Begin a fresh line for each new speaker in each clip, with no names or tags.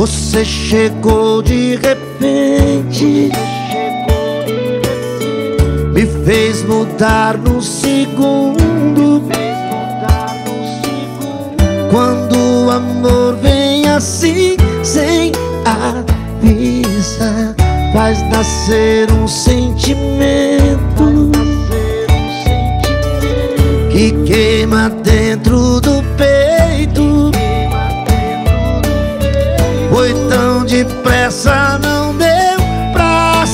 Você chegou de repente, me fez mudar num segundo. Quando o amor vem assim, sem avisar, faz nascer um sentimento que queima dentro do peito. Foi tão depressa, não deu pra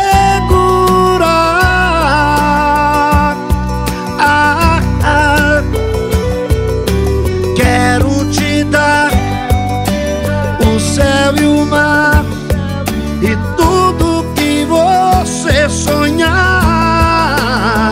segurar. Quero te dar o céu e o mar e tudo que você sonhar,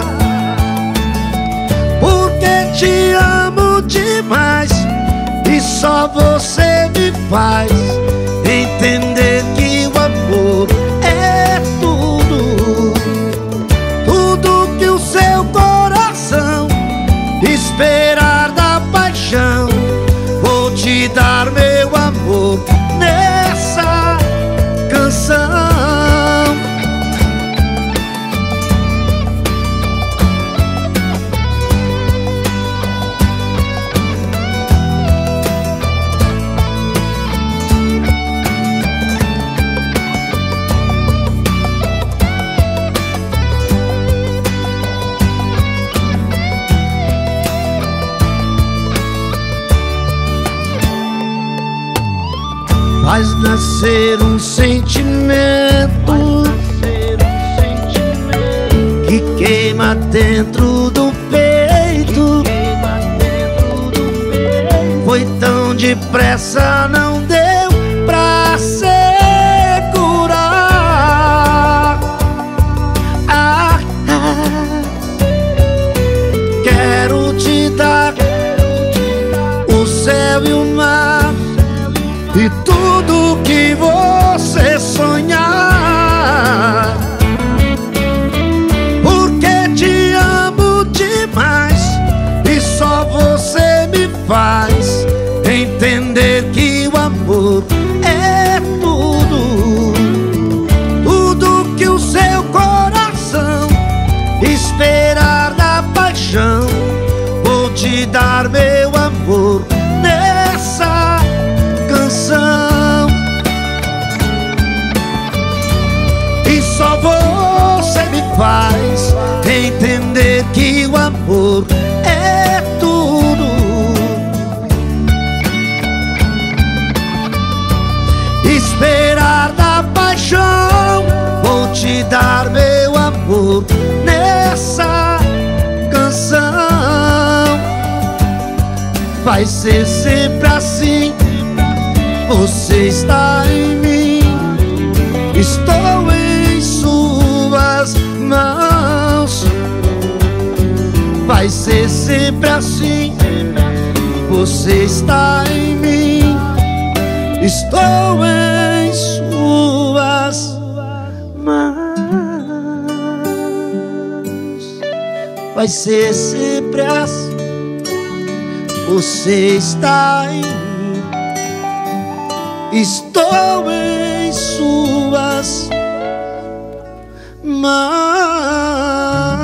porque te amo demais e só você me faz entender que o amor é tudo. Tudo que o seu coração esperar da paixão, vou te dar meu amor nessa canção. Faz nascer um sentimento que queima dentro do peito. Foi tão depressa, não deu pra segurar. Quero te dar o céu e o mar e tudo que você sonhar, porque te amo demais e só você me faz entender que o amor é tudo. Tudo que o seu coração esperar da paixão, vou te dar meu amor nessa canção. E só você me faz entender que o amor é tudo. Esperar da paixão, vou te dar meu amor nessa canção. Vai ser sempre assim. Você está em mim, estou em suas mãos. Vai ser sempre assim. Você está em mim, estou em suas mãos. Vai ser sempre assim. Você está em mim, estou em suas mãos.